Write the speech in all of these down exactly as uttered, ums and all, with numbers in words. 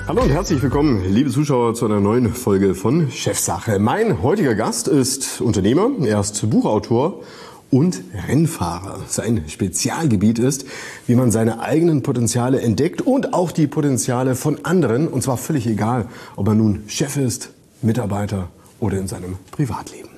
Hallo und herzlich willkommen, liebe Zuschauer, zu einer neuen Folge von Chefsache. Mein heutiger Gast ist Unternehmer, er ist Buchautor und Rennfahrer. Sein Spezialgebiet ist, wie man seine eigenen Potenziale entdeckt und auch die Potenziale von anderen. Und zwar völlig egal, ob er nun Chef ist, Mitarbeiter oder in seinem Privatleben.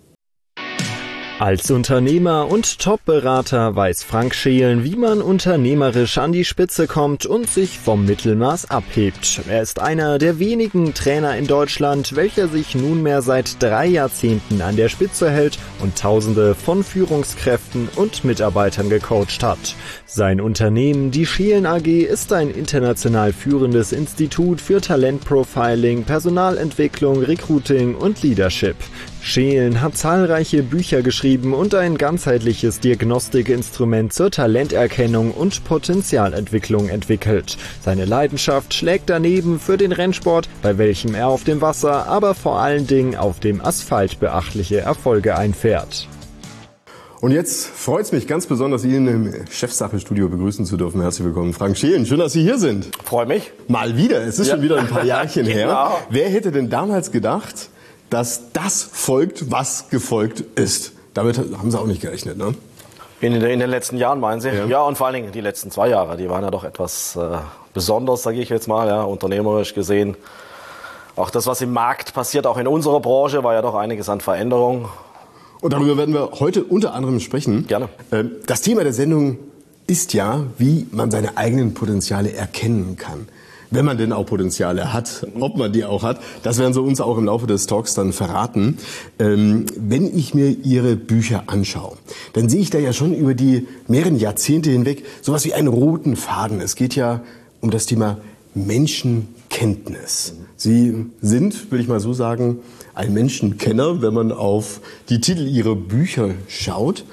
Als Unternehmer und Top-Berater weiß Frank Schelen, wie man unternehmerisch an die Spitze kommt und sich vom Mittelmaß abhebt. Er ist einer der wenigen Trainer in Deutschland, welcher sich nunmehr seit drei Jahrzehnten an der Spitze hält und Tausende von Führungskräften und Mitarbeitern gecoacht hat. Sein Unternehmen, die Schelen A G, ist ein international führendes Institut für Talentprofiling, Personalentwicklung, Recruiting und Leadership. Schelen hat zahlreiche Bücher geschrieben und ein ganzheitliches Diagnostikinstrument zur Talenterkennung und Potenzialentwicklung entwickelt. Seine Leidenschaft schlägt daneben für den Rennsport, bei welchem er auf dem Wasser, aber vor allen Dingen auf dem Asphalt beachtliche Erfolge einfährt. Und jetzt freut es mich ganz besonders, Ihnen im Chefsache-Studio begrüßen zu dürfen. Herzlich willkommen, Frank Schelen. Schön, dass Sie hier sind. Freue mich. Mal wieder. Es ist ja schon wieder ein paar Jahrchen genau. her. Wer hätte denn damals gedacht, dass das folgt, was gefolgt ist? Damit haben Sie auch nicht gerechnet, ne? In, in den letzten Jahren, meinen Sie? Ja. Ja, und vor allen Dingen die letzten zwei Jahre. Die waren ja doch etwas äh, besonders, sage ich jetzt mal, ja, unternehmerisch gesehen. Auch das, was im Markt passiert, auch in unserer Branche, war ja doch einiges an Veränderungen. Und darüber werden wir heute unter anderem sprechen. Gerne. Das Thema der Sendung ist ja, wie man seine eigenen Potenziale erkennen kann. Wenn man denn auch Potenziale hat, ob man die auch hat, das werden Sie uns auch im Laufe des Talks dann verraten. Ähm, wenn ich mir Ihre Bücher anschaue, dann sehe ich da ja schon über die mehreren Jahrzehnte hinweg sowas wie einen roten Faden. Es geht ja um das Thema Menschenkenntnis. Sie sind, will ich mal so sagen, ein Menschenkenner, wenn man auf die Titel Ihrer Bücher schaut.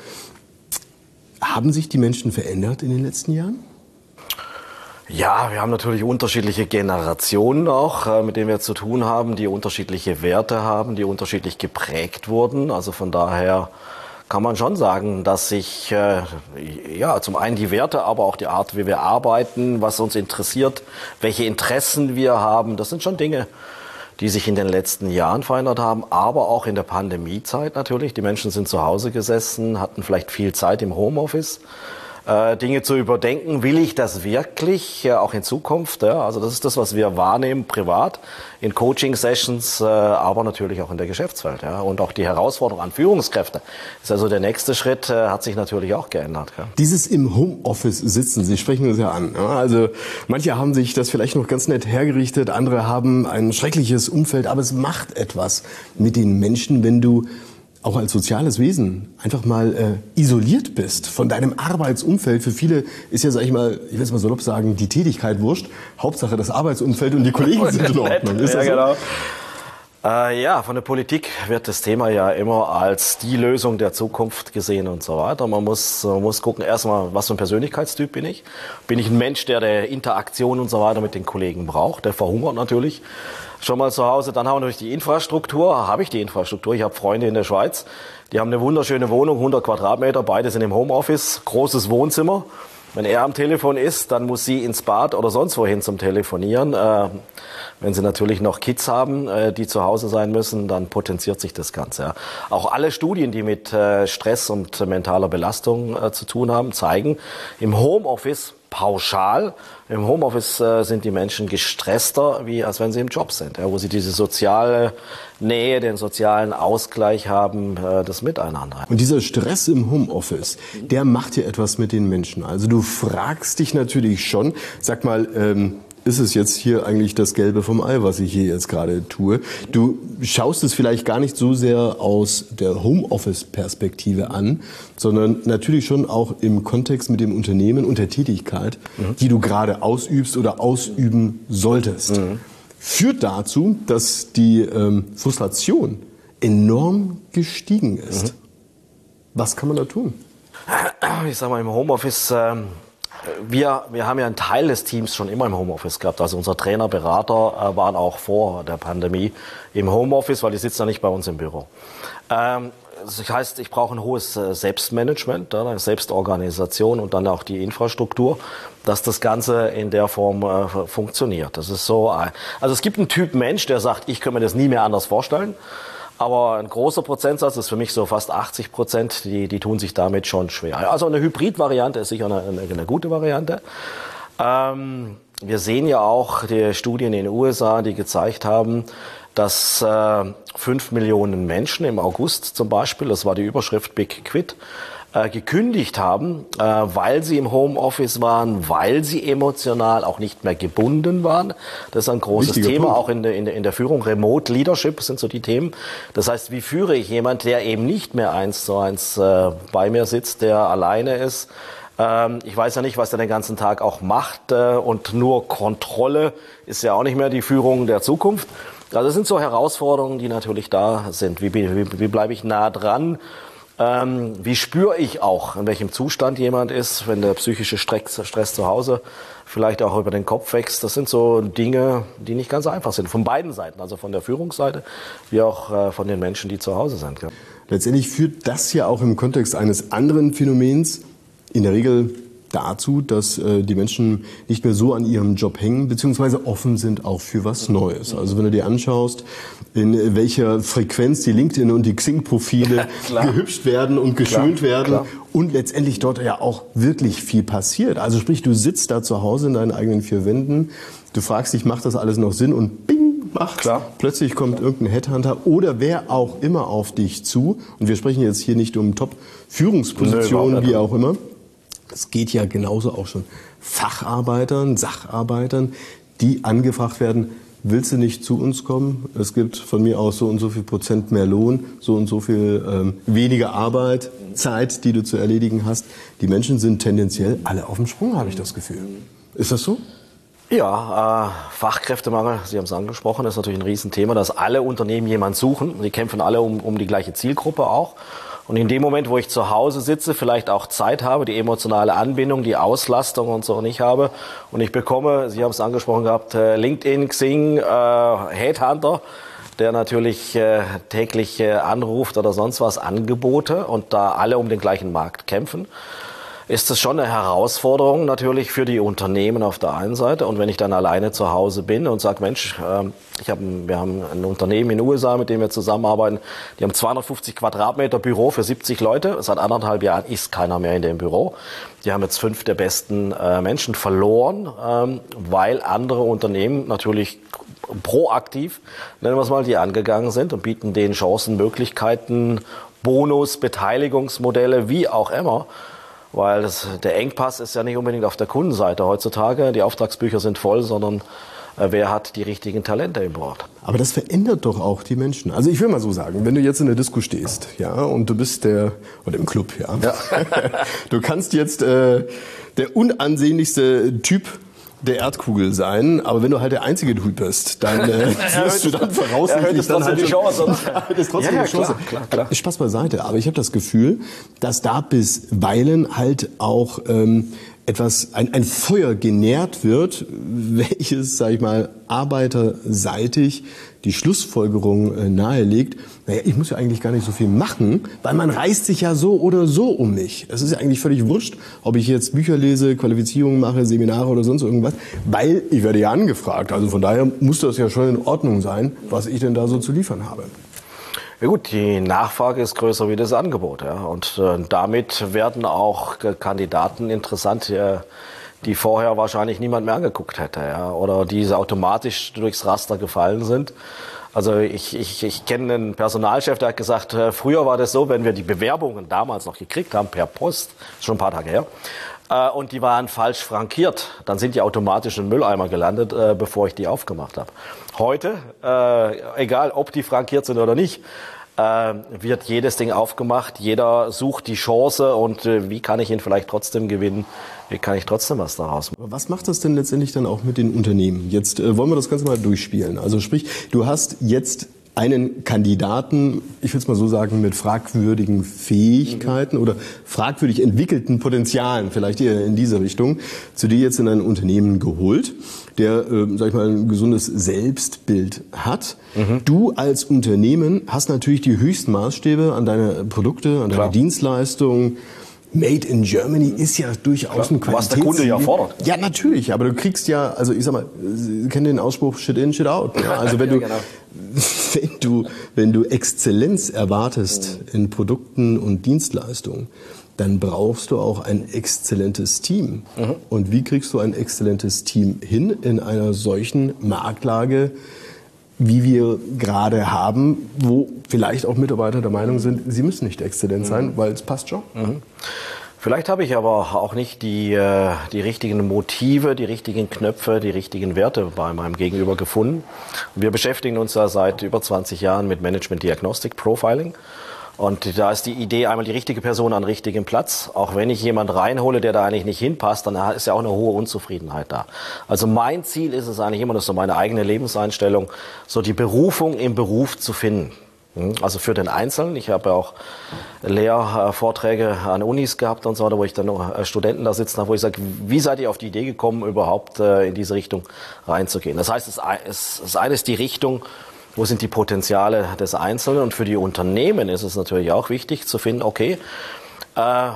Haben sich die Menschen verändert in den letzten Jahren? Ja, wir haben natürlich unterschiedliche Generationen auch, mit denen wir zu tun haben, die unterschiedliche Werte haben, die unterschiedlich geprägt wurden. Also von daher kann man schon sagen, dass sich äh, ja zum einen die Werte, aber auch die Art, wie wir arbeiten, was uns interessiert, welche Interessen wir haben, das sind schon Dinge, die sich in den letzten Jahren verändert haben, aber auch in der Pandemiezeit natürlich. Die Menschen sind zu Hause gesessen, hatten vielleicht viel Zeit im Homeoffice. Dinge zu überdenken, will ich das wirklich, ja, auch in Zukunft, ja, also das ist das, was wir wahrnehmen, privat, in Coaching-Sessions, äh, aber natürlich auch in der Geschäftswelt, ja, und auch die Herausforderung an Führungskräfte, ist also der nächste Schritt, äh, hat sich natürlich auch geändert. Ja. Dieses im Homeoffice sitzen, Sie sprechen das ja an, ja, also manche haben sich das vielleicht noch ganz nett hergerichtet, andere haben ein schreckliches Umfeld, aber es macht etwas mit den Menschen, wenn du auch als soziales Wesen einfach mal äh, isoliert bist von deinem Arbeitsumfeld. Für viele ist ja, sag ich mal, ich will es mal salopp sagen, die Tätigkeit wurscht. Hauptsache das Arbeitsumfeld und die Kollegen sind in Ordnung. Ist das ja, so? Genau. Äh, ja, von der Politik wird das Thema ja immer als die Lösung der Zukunft gesehen und so weiter. Man muss, man muss gucken, erstmal, was für ein Persönlichkeitstyp bin ich? Bin ich ein Mensch, der der Interaktion und so weiter mit den Kollegen braucht? Der verhungert natürlich schon mal zu Hause. Dann haben wir natürlich die Infrastruktur. Habe ich die Infrastruktur? Ich habe Freunde in der Schweiz, die haben eine wunderschöne Wohnung, hundert Quadratmeter, beide sind im Homeoffice, großes Wohnzimmer. Wenn er am Telefon ist, dann muss sie ins Bad oder sonst wohin zum Telefonieren. Äh, wenn sie natürlich noch Kids haben, äh, die zu Hause sein müssen, dann potenziert sich das Ganze. Ja. Auch alle Studien, die mit äh, Stress und mentaler Belastung äh, zu tun haben, zeigen, im Homeoffice pauschal, im Homeoffice äh, sind die Menschen gestresster, wie als wenn sie im Job sind, ja, wo sie diese soziale Nähe, den sozialen Ausgleich haben, äh, das Miteinander. Und dieser Stress im Homeoffice, der macht ja etwas mit den Menschen. Also du fragst dich natürlich schon, sag mal, ähm, ist es jetzt hier eigentlich das Gelbe vom Ei, was ich hier jetzt gerade tue? Du schaust es vielleicht gar nicht so sehr aus der Homeoffice-Perspektive an, sondern natürlich schon auch im Kontext mit dem Unternehmen und der Tätigkeit, mhm. die du gerade ausübst oder ausüben solltest. Mhm. Führt dazu, dass die ähm, Frustration enorm gestiegen ist. Mhm. Was kann man da tun? Ich sag mal, im Homeoffice... Ähm Wir, wir haben ja einen Teil des Teams schon immer im Homeoffice gehabt. Also unser Trainer, Berater äh, waren auch vor der Pandemie im Homeoffice, weil die sitzen ja nicht bei uns im Büro. Ähm, das heißt, ich brauche ein hohes Selbstmanagement, eine Selbstorganisation und dann auch die Infrastruktur, dass das Ganze in der Form äh, funktioniert. Das ist so, also es gibt einen Typ Mensch, der sagt, ich kann mir das nie mehr anders vorstellen. Aber ein großer Prozentsatz, das ist für mich so fast achtzig Prozent, die, die tun sich damit schon schwer. Also eine Hybrid-Variante ist sicher eine, eine, eine gute Variante. Ähm, wir sehen ja auch die Studien in den U S A, die gezeigt haben, dass äh, fünf Millionen Menschen im August zum Beispiel, das war die Überschrift Big Quit, äh, gekündigt haben, äh, weil sie im Homeoffice waren, weil sie emotional auch nicht mehr gebunden waren. Das ist ein großes Wichtiger Thema, Punkt. Auch in der, in, der, in der Führung. Remote Leadership sind so die Themen. Das heißt, wie führe ich jemand, der eben nicht mehr eins zu eins äh, bei mir sitzt, der alleine ist? Ähm, ich weiß ja nicht, was er den ganzen Tag auch macht äh, und nur Kontrolle ist ja auch nicht mehr die Führung der Zukunft. Also das sind so Herausforderungen, die natürlich da sind. Wie, wie, wie bleibe ich nah dran? Ähm, wie spüre ich auch, in welchem Zustand jemand ist, wenn der psychische Stress, Stress zu Hause vielleicht auch über den Kopf wächst? Das sind so Dinge, die nicht ganz einfach sind. Von beiden Seiten, also von der Führungsseite wie auch äh, von den Menschen, die zu Hause sind. Ja. Letztendlich führt das ja auch im Kontext eines anderen Phänomens in der Regel dazu, dass äh, die Menschen nicht mehr so an ihrem Job hängen, beziehungsweise offen sind auch für was Neues. Also wenn du dir anschaust, in welcher Frequenz die LinkedIn und die Xing-Profile gehübscht werden und geschönt klar, werden klar. und letztendlich dort ja auch wirklich viel passiert. Also sprich, du sitzt da zu Hause in deinen eigenen vier Wänden, du fragst dich, macht das alles noch Sinn und bing, macht's. Klar. Plötzlich kommt irgendein Headhunter oder wer auch immer auf dich zu. Und wir sprechen jetzt hier nicht um Top-Führungspositionen, wie auch immer. Es geht ja genauso auch schon Facharbeitern, Sacharbeitern, die angefragt werden, willst du nicht zu uns kommen? Es gibt von mir aus so und so viel Prozent mehr Lohn, so und so viel ähm, weniger Arbeit, Zeit, die du zu erledigen hast. Die Menschen sind tendenziell alle auf dem Sprung, habe ich das Gefühl. Ist das so? Ja, äh, Fachkräftemangel, Sie haben es angesprochen, ist natürlich ein Riesenthema, dass alle Unternehmen jemanden suchen. Die kämpfen alle um, um die gleiche Zielgruppe auch. Und in dem Moment, wo ich zu Hause sitze, vielleicht auch Zeit habe, die emotionale Anbindung, die Auslastung und so nicht habe und ich bekomme, Sie haben es angesprochen gehabt, LinkedIn, Xing, äh, Headhunter, der natürlich äh, täglich äh, anruft oder sonst was, Angebote und da alle um den gleichen Markt kämpfen, ist das schon eine Herausforderung natürlich für die Unternehmen auf der einen Seite. Und wenn ich dann alleine zu Hause bin und sage, Mensch, äh, ich hab, wir haben ein Unternehmen in den U S A, mit dem wir zusammenarbeiten, die haben zweihundertfünfzig Quadratmeter Büro für siebzig Leute. Seit anderthalb Jahren ist keiner mehr in dem Büro. Die haben jetzt fünf der besten äh, Menschen verloren, ähm, weil andere Unternehmen natürlich proaktiv, nennen wir es mal, die angegangen sind und bieten denen Chancen, Möglichkeiten, Bonus, Beteiligungsmodelle, wie auch immer. Weil das, der Engpass ist ja nicht unbedingt auf der Kundenseite heutzutage. Die Auftragsbücher sind voll, sondern äh, wer hat die richtigen Talente im Board. Aber das verändert doch auch die Menschen. Also ich will mal so sagen, wenn du jetzt in der Disco stehst, ja, und du bist der, oder im Club, ja, ja. du kannst jetzt äh, der unansehnlichste Typ der Erdkugel sein, aber wenn du halt der einzige Typ bist, dann äh, wirst du dann voraussichtlich dann halt die Chance. das ist trotzdem ja, ja, die Chance. Klar, klar, klar. Spaß beiseite, aber ich habe das Gefühl, dass da bisweilen halt auch ähm, etwas, ein, ein Feuer genährt wird, welches, sag ich mal, arbeiterseitig die Schlussfolgerung äh, nahelegt, naja, ich muss ja eigentlich gar nicht so viel machen, weil man reißt sich ja so oder so um mich. Es ist ja eigentlich völlig wurscht, ob ich jetzt Bücher lese, Qualifizierungen mache, Seminare oder sonst irgendwas, weil ich werde ja angefragt. Also von daher muss das ja schon in Ordnung sein, was ich denn da so zu liefern habe. Ja gut, die Nachfrage ist größer wie das Angebot, ja. Und äh, damit werden auch Kandidaten interessant, äh, die vorher wahrscheinlich niemand mehr angeguckt hätte, ja, oder die automatisch durchs Raster gefallen sind. Also ich, ich, ich kenne einen Personalchef, der hat gesagt, äh, früher war das so, wenn wir die Bewerbungen damals noch gekriegt haben per Post, schon ein paar Tage her, äh, und die waren falsch frankiert, dann sind die automatisch in den Mülleimer gelandet, äh, bevor ich die aufgemacht habe. Heute, äh, egal ob die frankiert sind oder nicht, äh, wird jedes Ding aufgemacht, jeder sucht die Chance und äh, wie kann ich ihn vielleicht trotzdem gewinnen, wie kann ich trotzdem was daraus machen. Was macht das denn letztendlich dann auch mit den Unternehmen? Jetzt äh, wollen wir das Ganze mal durchspielen. Also sprich, du hast jetzt einen Kandidaten, ich will es mal so sagen, mit fragwürdigen Fähigkeiten oder fragwürdig entwickelten Potenzialen, vielleicht eher in diese Richtung, zu dir jetzt in ein Unternehmen geholt, der, äh, sag ich mal, ein gesundes Selbstbild hat. Mhm. Du als Unternehmen hast natürlich die höchsten Maßstäbe an deine Produkte, an deine Klar. Dienstleistungen. Made in Germany ist ja durchaus Klar. ein Qualitätsziel. Was der Kunde ja fordert. Ja, natürlich, aber du kriegst ja, also ich sag mal, Sie kennen den Ausspruch Shit in, Shit out. Ja? Also wenn, ja, du, genau. wenn, du, wenn du Exzellenz erwartest mhm. in Produkten und Dienstleistungen, dann brauchst du auch ein exzellentes Team. Mhm. Und wie kriegst du ein exzellentes Team hin in einer solchen Marktlage, wie wir gerade haben, wo vielleicht auch Mitarbeiter der Meinung sind, sie müssen nicht exzellent sein, mhm. weil es passt schon. Mhm. Vielleicht habe ich aber auch nicht die, äh, die richtigen Motive, die richtigen Knöpfe, die richtigen Werte bei meinem Gegenüber gefunden. Wir beschäftigen uns ja seit über zwanzig Jahren mit Management Diagnostic Profiling. Und da ist die Idee, einmal die richtige Person an richtigem Platz. Auch wenn ich jemand reinhole, der da eigentlich nicht hinpasst, dann ist ja auch eine hohe Unzufriedenheit da. Also mein Ziel ist es eigentlich immer, das ist so meine eigene Lebenseinstellung, so die Berufung im Beruf zu finden. Also für den Einzelnen. Ich habe ja auch Lehrvorträge an Unis gehabt und so weiter, wo ich dann noch Studenten da sitzen habe, wo ich sage, wie seid ihr auf die Idee gekommen, überhaupt in diese Richtung reinzugehen? Das heißt, das eine ist die Richtung, wo sind die Potenziale des Einzelnen? Und für die Unternehmen ist es natürlich auch wichtig zu finden, okay, äh,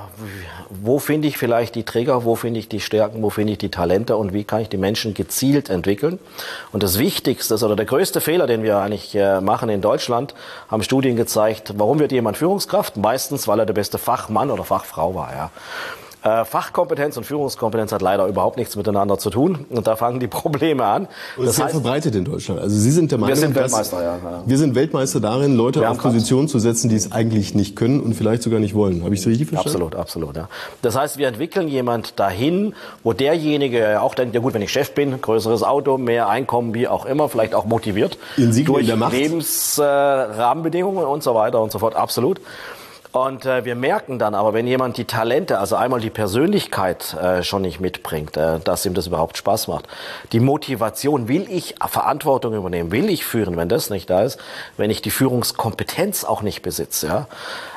wo finde ich vielleicht die Trigger, wo finde ich die Stärken, wo finde ich die Talente und wie kann ich die Menschen gezielt entwickeln? Und das Wichtigste oder der größte Fehler, den wir eigentlich äh, machen in Deutschland, haben Studien gezeigt, warum wird jemand Führungskraft? Meistens, weil er der beste Fachmann oder Fachfrau war, ja. Fachkompetenz und Führungskompetenz hat leider überhaupt nichts miteinander zu tun. Und da fangen die Probleme an. Und das, das ist ja verbreitet in Deutschland. Also Sie sind der Meinung, wir sind dass Weltmeister, ja, ja. wir sind Weltmeister darin, Leute wir auf Positionen zu setzen, die es eigentlich nicht können und vielleicht sogar nicht wollen. Habe ich es richtig verstanden? Absolut, absolut. Ja. Das heißt, wir entwickeln jemand dahin, wo derjenige auch denkt, ja gut, wenn ich Chef bin, größeres Auto, mehr Einkommen, wie auch immer, vielleicht auch motiviert. Insignien durch Lebensrahmenbedingungen äh, und so weiter und so fort. Absolut. Und äh, wir merken dann aber, wenn jemand die Talente, also einmal die Persönlichkeit äh, schon nicht mitbringt, äh, dass ihm das überhaupt Spaß macht. Die Motivation, will ich Verantwortung übernehmen, will ich führen, wenn das nicht da ist, wenn ich die Führungskompetenz auch nicht besitze, ja,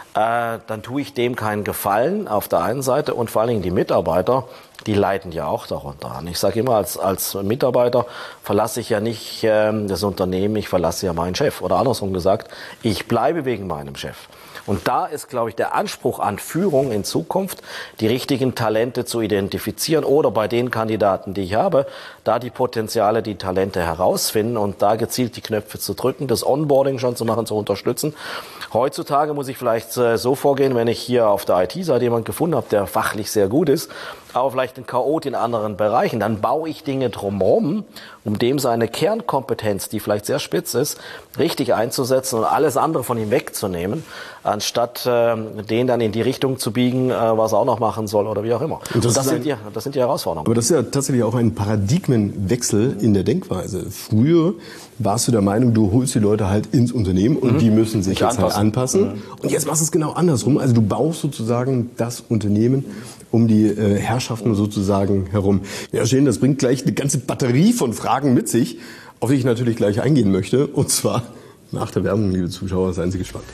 äh, dann tue ich dem keinen Gefallen auf der einen Seite und vor allen Dingen die Mitarbeiter, die leiden ja auch darunter an. Ich sage immer, als, als Mitarbeiter verlasse ich ja nicht äh, das Unternehmen, ich verlasse ja meinen Chef. Oder andersrum gesagt, ich bleibe wegen meinem Chef. Und da ist, glaube ich, der Anspruch an Führung in Zukunft, die richtigen Talente zu identifizieren oder bei den Kandidaten, die ich habe, da die Potenziale, die Talente herausfinden und da gezielt die Knöpfe zu drücken, das Onboarding schon zu machen, zu unterstützen. Heutzutage muss ich vielleicht äh, so vorgehen, wenn ich hier auf der I T-Seite jemanden gefunden habe, der fachlich sehr gut ist, aber vielleicht ein Chaot in anderen Bereichen, dann baue ich Dinge drumherum, um dem seine Kernkompetenz, die vielleicht sehr spitz ist, richtig einzusetzen und alles andere von ihm wegzunehmen, anstatt äh, den dann in die Richtung zu biegen, äh, was er auch noch machen soll oder wie auch immer. Und das, und das, sind, die, das sind die Herausforderungen. Aber das ist ja tatsächlich auch ein Paradigmenwechsel in der Denkweise. Früher warst du der Meinung, du holst die Leute halt ins Unternehmen und mhm. die müssen sich jetzt anpassen. Halt anpassen. Mhm. Und jetzt machst du es genau andersrum. Also du baust sozusagen das Unternehmen um die äh, Herrschaften sozusagen herum. Ja, schön, das bringt gleich eine ganze Batterie von Fragen mit sich, auf die ich natürlich gleich eingehen möchte. Und zwar nach der Werbung, liebe Zuschauer, seien Sie gespannt.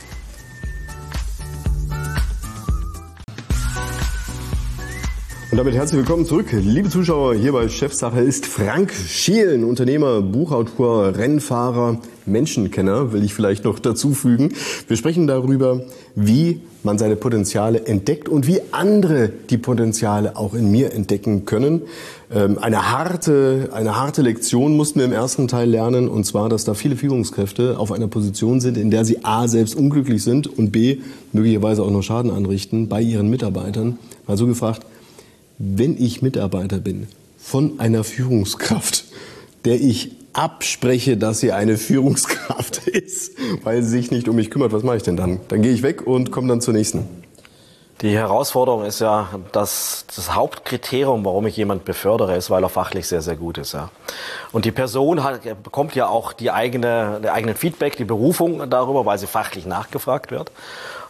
Und damit herzlich willkommen zurück, liebe Zuschauer. Hier bei Chefsache ist Frank Scheelen, Unternehmer, Buchautor, Rennfahrer, Menschenkenner, will ich vielleicht noch dazu fügen. Wir sprechen darüber, wie man seine Potenziale entdeckt und wie andere die Potenziale auch in mir entdecken können. Eine harte, eine harte Lektion mussten wir im ersten Teil lernen, und zwar, dass da viele Führungskräfte auf einer Position sind, in der sie A, selbst unglücklich sind und B, möglicherweise auch noch Schaden anrichten bei ihren Mitarbeitern. Mal so gefragt, wenn ich Mitarbeiter bin von einer Führungskraft, der ich abspreche, dass sie eine Führungskraft ist, weil sie sich nicht um mich kümmert, was mache ich denn dann? Dann gehe ich weg und komme dann zur nächsten. Die Herausforderung ist ja, dass das Hauptkriterium, warum ich jemand befördere, ist, weil er fachlich sehr, sehr gut ist. Ja. Und die Person hat, bekommt ja auch die eigene, der eigenen Feedback, die Berufung darüber, weil sie fachlich nachgefragt wird.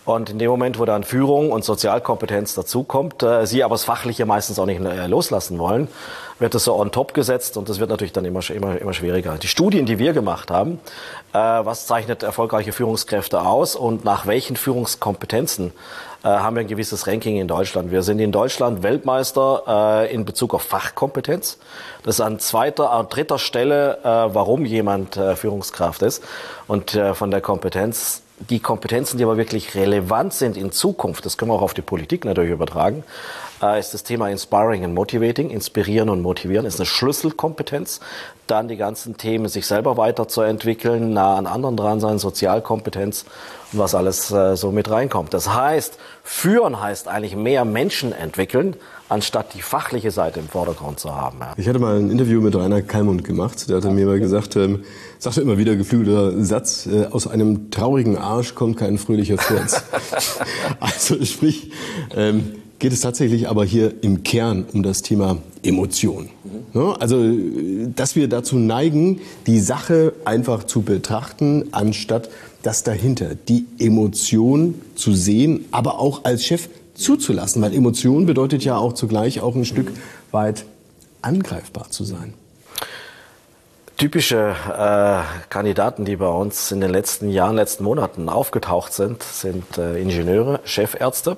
Und in dem Moment, wo dann Führung und Sozialkompetenz dazukommt, äh, sie aber das Fachliche meistens auch nicht äh, loslassen wollen, wird das so on top gesetzt und das wird natürlich dann immer, immer, immer schwieriger. Die Studien, die wir gemacht haben, äh, was zeichnet erfolgreiche Führungskräfte aus und nach welchen Führungskompetenzen äh, haben wir ein gewisses Ranking in Deutschland. Wir sind in Deutschland Weltmeister äh, in Bezug auf Fachkompetenz. Das ist an zweiter, an dritter Stelle, äh, warum jemand äh, Führungskraft ist. Und äh, von der Kompetenz, die Kompetenzen, die aber wirklich relevant sind in Zukunft, das können wir auch auf die Politik natürlich übertragen, äh, ist das Thema Inspiring and Motivating, inspirieren und motivieren, ist eine Schlüsselkompetenz. Dann die ganzen Themen, sich selber weiterzuentwickeln, nah an anderen dran sein, Sozialkompetenz und was alles äh, so mit reinkommt. Das heißt, führen heißt eigentlich mehr Menschen entwickeln, anstatt die fachliche Seite im Vordergrund zu haben. Ja. Ich hatte mal ein Interview mit Rainer Kallmund gemacht. Der hatte mir mal gesagt, ähm, sagte immer wieder geflügelter Satz, äh, aus einem traurigen Arsch kommt kein fröhlicher Furz. Also sprich, ähm, geht es tatsächlich aber hier im Kern um das Thema Emotion. Mhm. Ja, also, dass wir dazu neigen, die Sache einfach zu betrachten, anstatt das dahinter, die Emotion zu sehen, aber auch als Chef zuzulassen, weil Emotion bedeutet ja auch zugleich auch ein Stück weit angreifbar zu sein. Typische äh, Kandidaten, die bei uns in den letzten Jahren, letzten Monaten aufgetaucht sind, sind äh, Ingenieure, Chefärzte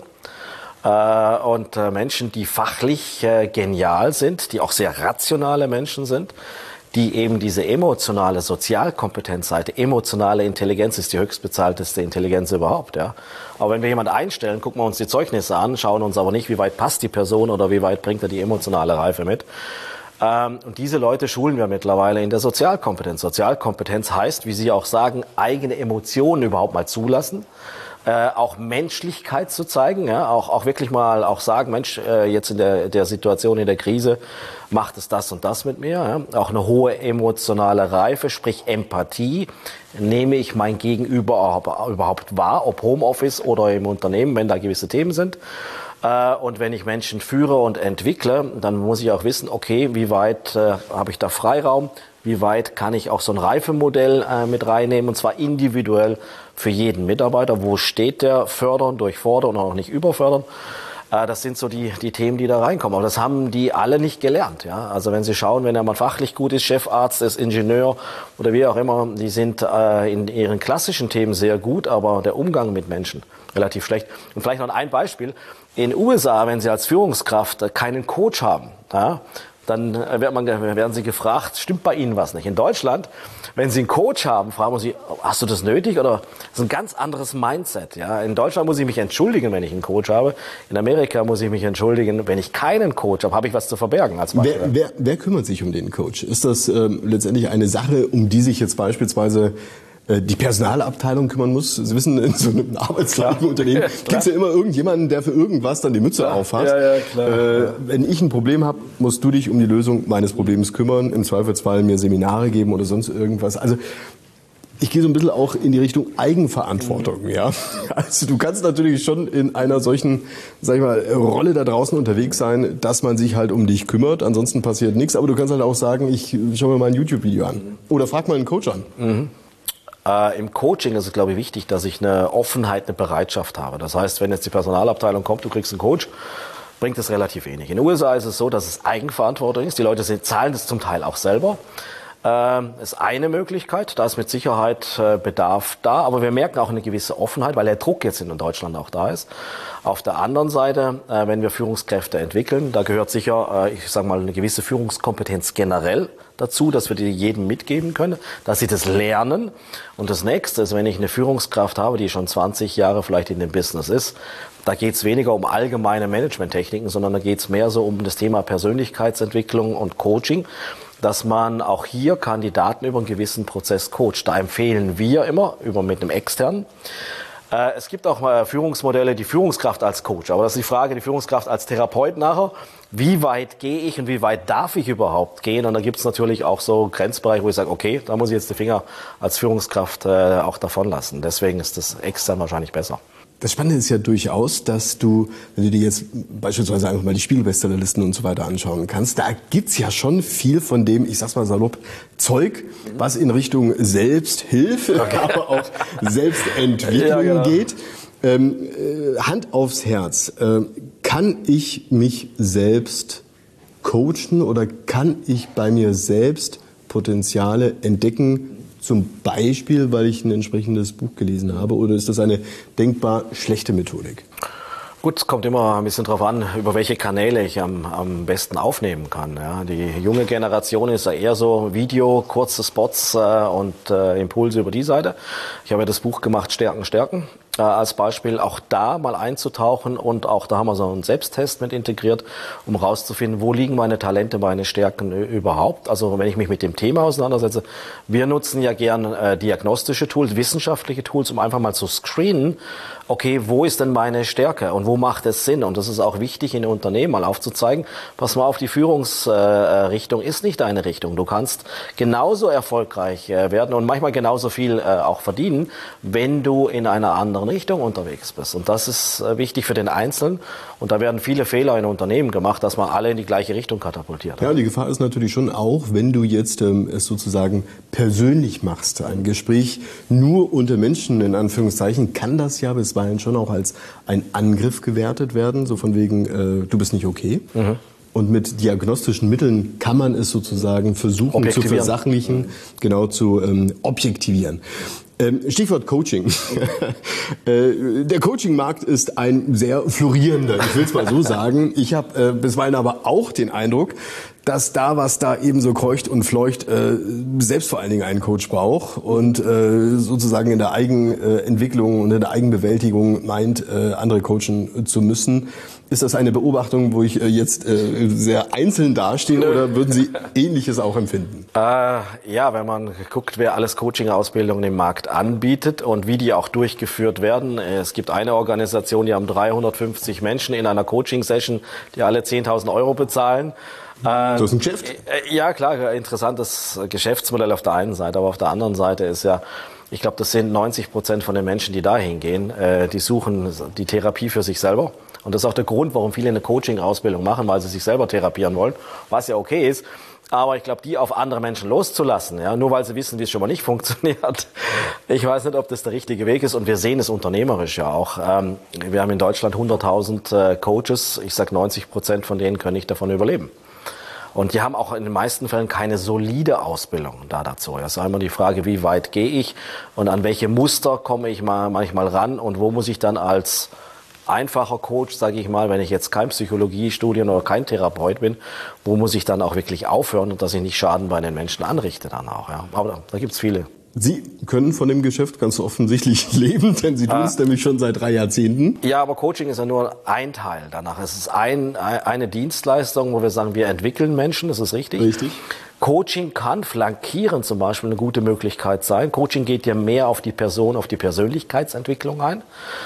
äh, und äh, Menschen, die fachlich äh, genial sind, die auch sehr rationale Menschen sind, die eben diese emotionale Sozialkompetenzseite, emotionale Intelligenz ist die höchstbezahlteste Intelligenz überhaupt. Ja. Aber wenn wir jemanden einstellen, gucken wir uns die Zeugnisse an, schauen uns aber nicht, wie weit passt die Person oder wie weit bringt er die emotionale Reife mit. Ähm, und diese Leute schulen wir mittlerweile in der Sozialkompetenz. Sozialkompetenz heißt, wie Sie auch sagen, eigene Emotionen überhaupt mal zulassen. Äh, auch Menschlichkeit zu zeigen, ja, auch, auch wirklich mal auch sagen, Mensch, äh, jetzt in der, der Situation, in der Krise, macht es das und das mit mir. Ja. Auch eine hohe emotionale Reife, sprich Empathie. Nehme ich mein Gegenüber überhaupt wahr, ob Homeoffice oder im Unternehmen, wenn da gewisse Themen sind. Äh, und wenn ich Menschen führe und entwickle, dann muss ich auch wissen, okay, wie weit äh, habe ich da Freiraum? Wie weit kann ich auch so ein Reifemodell äh, mit reinnehmen, und zwar individuell für jeden Mitarbeiter? Wo steht der? Fördern, durchfordern und auch nicht überfördern. Äh, das sind so die, die Themen, die da reinkommen. Aber das haben die alle nicht gelernt. Ja? Also wenn Sie schauen, wenn jemand fachlich gut ist, Chefarzt ist, Ingenieur oder wie auch immer, die sind äh, in ihren klassischen Themen sehr gut, aber der Umgang mit Menschen relativ schlecht. Und vielleicht noch ein Beispiel. In den U S A, wenn Sie als Führungskraft keinen Coach haben, ja, dann wird man, werden Sie gefragt, stimmt bei Ihnen was nicht? In Deutschland, wenn Sie einen Coach haben, fragen Sie, hast du das nötig? Oder das ist ein ganz anderes Mindset. Ja? In Deutschland muss ich mich entschuldigen, wenn ich einen Coach habe. In Amerika muss ich mich entschuldigen, wenn ich keinen Coach habe, habe ich was zu verbergen. Als wer, wer, wer kümmert sich um den Coach? Ist das ähm, letztendlich eine Sache, um die sich jetzt beispielsweise die Personalabteilung kümmern muss? Sie wissen, in so einem arbeitsgleichen Unternehmen ja, gibt es ja immer irgendjemanden, der für irgendwas dann die Mütze klar. aufhat. Ja, ja, klar. Äh, wenn ich ein Problem habe, musst du dich um die Lösung meines Problems kümmern, im Zweifelsfall mir Seminare geben oder sonst irgendwas. Also ich gehe so ein bisschen auch in die Richtung Eigenverantwortung. Mhm. Ja? Also du kannst natürlich schon in einer solchen, sag ich mal, Rolle da draußen unterwegs sein, dass man sich halt um dich kümmert, ansonsten passiert nichts. Aber du kannst halt auch sagen, ich schaue mir mal ein YouTube-Video an. Mhm. Oder frag mal einen Coach an. Mhm. Äh, Im Coaching ist es, glaube ich, wichtig, dass ich eine Offenheit, eine Bereitschaft habe. Das heißt, wenn jetzt die Personalabteilung kommt, du kriegst einen Coach, bringt es relativ wenig. In den U S A ist es so, dass es Eigenverantwortung ist. Die Leute sind, zahlen das zum Teil auch selber. Ähm, ist eine Möglichkeit, da ist mit Sicherheit äh, Bedarf da, aber wir merken auch eine gewisse Offenheit, weil der Druck jetzt in Deutschland auch da ist. Auf der anderen Seite, äh, wenn wir Führungskräfte entwickeln, da gehört sicher, äh, ich sage mal, eine gewisse Führungskompetenz generell dazu, dass wir die jedem mitgeben können, dass sie das lernen. Und das Nächste ist, wenn ich eine Führungskraft habe, die schon zwanzig Jahre vielleicht in dem Business ist, da geht es weniger um allgemeine Managementtechniken, sondern da geht es mehr so um das Thema Persönlichkeitsentwicklung und Coaching, dass man auch hier Kandidaten über einen gewissen Prozess coacht. Da empfehlen wir immer, über mit einem externen. Äh, es gibt auch mal Führungsmodelle, die Führungskraft als Coach. Aber das ist die Frage, die Führungskraft als Therapeut nachher. Wie weit gehe ich und wie weit darf ich überhaupt gehen? Und da gibt es natürlich auch so Grenzbereiche, wo ich sage, okay, da muss ich jetzt die Finger als Führungskraft äh, auch davon lassen. Deswegen ist das extern wahrscheinlich besser. Das Spannende ist ja durchaus, dass du, wenn du dir jetzt beispielsweise einfach mal die Spiegel-Bestsellerlisten und so weiter anschauen kannst, da gibt's ja schon viel von dem, ich sag's mal salopp, Zeug, was in Richtung Selbsthilfe, okay. aber auch Selbstentwicklung ja, genau. geht. Ähm, äh, Hand aufs Herz. Äh, kann ich mich selbst coachen oder kann ich bei mir selbst Potenziale entdecken? Zum Beispiel, weil ich ein entsprechendes Buch gelesen habe, oder ist das eine denkbar schlechte Methodik? Gut, es kommt immer ein bisschen drauf an, über welche Kanäle ich am, am besten aufnehmen kann. Ja, die junge Generation ist ja eher so Video, kurze Spots äh, und äh, Impulse über die Seite. Ich habe ja das Buch gemacht, Stärken, Stärken. Äh, als Beispiel auch da mal einzutauchen, und auch da haben wir so einen Selbsttest mit integriert, um rauszufinden, wo liegen meine Talente, meine Stärken überhaupt. Also wenn ich mich mit dem Thema auseinandersetze, wir nutzen ja gern äh, diagnostische Tools, wissenschaftliche Tools, um einfach mal zu screenen, okay, wo ist denn meine Stärke und wo macht es Sinn? Und das ist auch wichtig in Unternehmen mal aufzuzeigen, pass mal auf, die Führungsrichtung ist nicht deine Richtung. Du kannst genauso erfolgreich äh, werden und manchmal genauso viel äh, auch verdienen, wenn du in einer anderen Richtung unterwegs bist. Und das ist äh, wichtig für den Einzelnen. Und da werden viele Fehler in Unternehmen gemacht, dass man alle in die gleiche Richtung katapultiert. Ja, die Gefahr ist natürlich schon auch, wenn du jetzt ähm, es sozusagen persönlich machst. Ein Gespräch nur unter Menschen, in Anführungszeichen, kann das ja bisweilen schon auch als ein Angriff gewertet werden. So von wegen, äh, du bist nicht okay. Mhm. Und mit diagnostischen Mitteln kann man es sozusagen versuchen zu versachlichen, mhm. genau zu ähm, objektivieren. Stichwort Coaching. Der Coaching-Markt ist ein sehr florierender, ich will es mal so sagen. Ich habe äh, bisweilen aber auch den Eindruck, dass da, was da eben so kreucht und fleucht, äh, selbst vor allen Dingen einen Coach braucht und äh, sozusagen in der Eigenentwicklung und in der Eigenbewältigung meint, äh, andere coachen zu müssen. Ist das eine Beobachtung, wo ich äh, jetzt äh, sehr einzeln dastehe, oder würden Sie Ähnliches auch empfinden? Äh, ja, wenn man guckt, wer alles Coaching-Ausbildungen im Markt anbietet und wie die auch durchgeführt werden. Es gibt eine Organisation, die haben dreihundertfünfzig Menschen in einer Coaching-Session, die alle zehntausend Euro bezahlen. Das ist ein Geschäft? Ja, klar, interessantes Geschäftsmodell auf der einen Seite, aber auf der anderen Seite ist ja, ich glaube, das sind neunzig Prozent von den Menschen, die da hingehen, die suchen die Therapie für sich selber. Und das ist auch der Grund, warum viele eine Coaching-Ausbildung machen, weil sie sich selber therapieren wollen, was ja okay ist. Aber ich glaube, die auf andere Menschen loszulassen, ja, nur weil sie wissen, wie es schon mal nicht funktioniert, ich weiß nicht, ob das der richtige Weg ist. Und wir sehen es unternehmerisch ja auch. Ähm, wir haben in Deutschland hunderttausend äh, Coaches. Ich sage, neunzig Prozent von denen können nicht davon überleben. Und die haben auch in den meisten Fällen keine solide Ausbildung da dazu. Das ist einmal die Frage, wie weit gehe ich und an welche Muster komme ich mal manchmal ran und wo muss ich dann als einfacher Coach, sage ich mal, wenn ich jetzt kein Psychologiestudien oder kein Therapeut bin, wo muss ich dann auch wirklich aufhören und dass ich nicht Schaden bei den Menschen anrichte dann auch. Ja. Aber da, da gibt's viele. Sie können von dem Geschäft ganz offensichtlich leben, denn Sie tun es ah. nämlich schon seit drei Jahrzehnten. Ja, aber Coaching ist ja nur ein Teil danach. Es ist ein, eine Dienstleistung, wo wir sagen, wir entwickeln Menschen, das ist richtig. Richtig. Coaching kann flankieren zum Beispiel eine gute Möglichkeit sein. Coaching geht ja mehr auf die Person, auf die Persönlichkeitsentwicklung ein.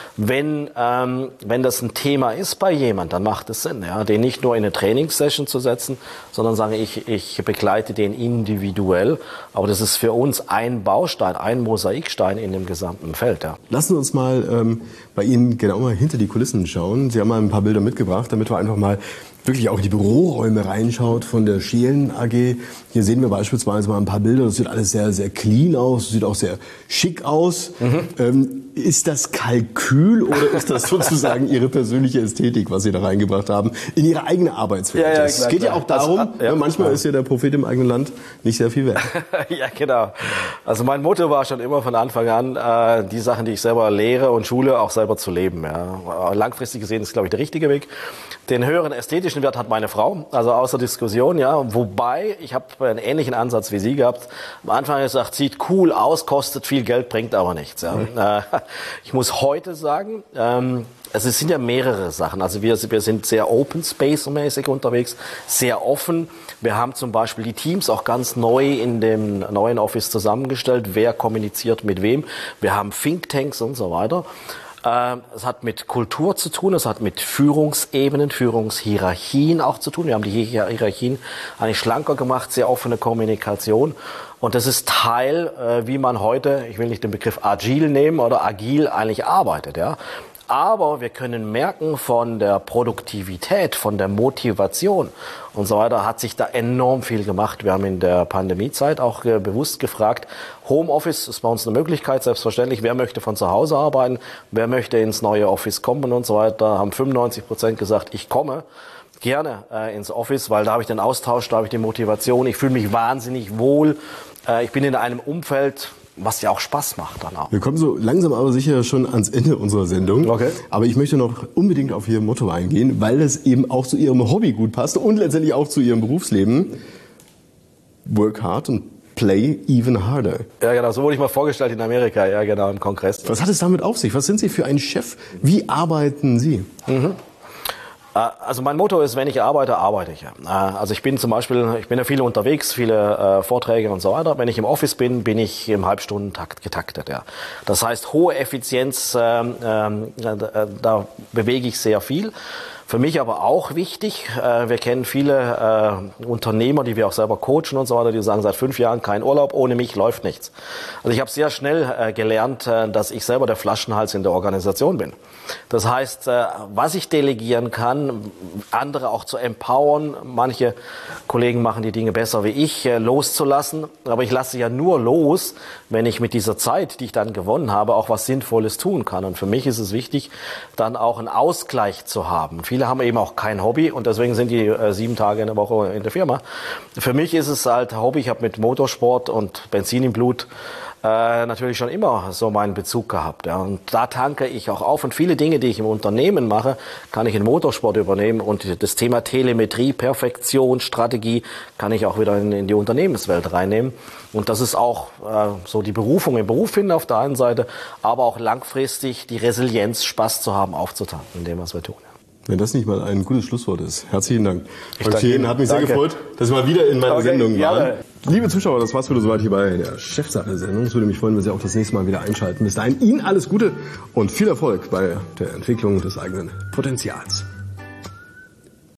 Wenn, ähm, wenn das ein Thema ist bei jemand, dann macht es Sinn, ja, den nicht nur in eine Trainingssession zu setzen, sondern sage ich, ich begleite den individuell. Aber das ist für uns ein Baustein, ein Mosaikstein in dem gesamten Feld. Ja. Lassen wir uns mal ähm, bei Ihnen genau mal hinter die Kulissen schauen. Sie haben mal ein paar Bilder mitgebracht, damit wir einfach mal wirklich auch in die Büroräume reinschaut von der Scheelen A G. Hier sehen wir beispielsweise mal ein paar Bilder. Das sieht alles sehr, sehr clean aus, sieht auch sehr schick aus. Mhm. Ähm, ist das Kalkül oder ist das sozusagen Ihre persönliche Ästhetik, was Sie da reingebracht haben, in Ihre eigene Arbeitswelt? Ja, ja, es geht ja auch darum, also, ja, manchmal ja. ist ja der Prophet im eigenen Land nicht sehr viel wert. Ja, genau. Also mein Motto war schon immer von Anfang an, äh, die Sachen, die ich selber lehre und schule, auch selber zu leben. Ja. Langfristig gesehen ist, glaube ich, der richtige Weg. Den höheren ästhetischen Wert hat meine Frau, also außer Diskussion, ja. Wobei, ich habe einen ähnlichen Ansatz wie sie gehabt. Am Anfang habe ich gesagt, sieht cool aus, kostet viel Geld, bringt aber nichts. Ja. Mhm. Ich muss heute sagen, ähm, also es sind ja mehrere Sachen. Also wir, wir sind sehr Open Space-mäßig unterwegs, sehr offen. Wir haben zum Beispiel die Teams auch ganz neu in dem neuen Office zusammengestellt. Wer kommuniziert mit wem? Wir haben Thinktanks und so weiter. Es hat mit Kultur zu tun, es hat mit Führungsebenen, Führungshierarchien auch zu tun. Wir haben die Hierarchien eigentlich schlanker gemacht, sehr offene Kommunikation. Und das ist Teil, wie man heute, ich will nicht den Begriff agil nehmen oder agil eigentlich arbeitet, ja. Aber wir können merken, von der Produktivität, von der Motivation und so weiter hat sich da enorm viel gemacht. Wir haben in der Pandemiezeit auch äh, bewusst gefragt, Homeoffice ist bei uns eine Möglichkeit, selbstverständlich. Wer möchte von zu Hause arbeiten? Wer möchte ins neue Office kommen und so weiter? Haben fünfundneunzig Prozent gesagt, ich komme gerne äh, ins Office, weil da habe ich den Austausch, da habe ich die Motivation. Ich fühle mich wahnsinnig wohl. Äh, ich bin in einem Umfeld, was ja auch Spaß macht dann auch. Wir kommen so langsam aber sicher schon ans Ende unserer Sendung. Okay. Aber ich möchte noch unbedingt auf Ihr Motto eingehen, weil es eben auch zu Ihrem Hobby gut passt und letztendlich auch zu Ihrem Berufsleben. Work hard and play even harder. Ja, genau. So wurde ich mal vorgestellt in Amerika, ja, genau, im Kongress. Was hat es damit auf sich? Was sind Sie für ein Chef? Wie arbeiten Sie? Mhm. Also mein Motto ist, wenn ich arbeite, arbeite ich. Also ich bin zum Beispiel, ich bin ja viel unterwegs, viele äh, Vorträge und so weiter. Wenn ich im Office bin, bin ich im Halbstundentakt getaktet. Ja. Das heißt, hohe Effizienz, äh, äh, da bewege ich sehr viel. Für mich aber auch wichtig, äh, wir kennen viele äh, Unternehmer, die wir auch selber coachen und so weiter, die sagen, seit fünf Jahren kein Urlaub, ohne mich läuft nichts. Also ich habe sehr schnell äh, gelernt, äh, dass ich selber der Flaschenhals in der Organisation bin. Das heißt, äh, was ich delegieren kann, andere auch zu empowern, manche Kollegen machen die Dinge besser wie ich, äh, loszulassen, aber ich lasse ja nur los, wenn ich mit dieser Zeit, die ich dann gewonnen habe, auch was Sinnvolles tun kann. Und für mich ist es wichtig, dann auch einen Ausgleich zu haben. Viele haben eben auch kein Hobby und deswegen sind die äh, sieben Tage in der Woche in der Firma. Für mich ist es halt Hobby. Ich habe mit Motorsport und Benzin im Blut äh, natürlich schon immer so meinen Bezug gehabt. Ja. Und da tanke ich auch auf. Und viele Dinge, die ich im Unternehmen mache, kann ich in Motorsport übernehmen. Und das Thema Telemetrie, Perfektion, Strategie kann ich auch wieder in, in die Unternehmenswelt reinnehmen. Und das ist auch äh, so die Berufung im Beruf finden auf der einen Seite, aber auch langfristig die Resilienz, Spaß zu haben, aufzutanken in dem, was wir tun. Wenn das nicht mal ein gutes Schlusswort ist. Herzlichen Dank. Ich danke Ihnen. Hat mich Danke. sehr gefreut, dass Sie mal wieder in meiner Okay, Sendung waren. gerne. Liebe Zuschauer, das war's wieder soweit hier bei der Chefsache-Sendung. Es würde mich freuen, wenn Sie auch das nächste Mal wieder einschalten. Bis dahin Ihnen alles Gute und viel Erfolg bei der Entwicklung des eigenen Potenzials.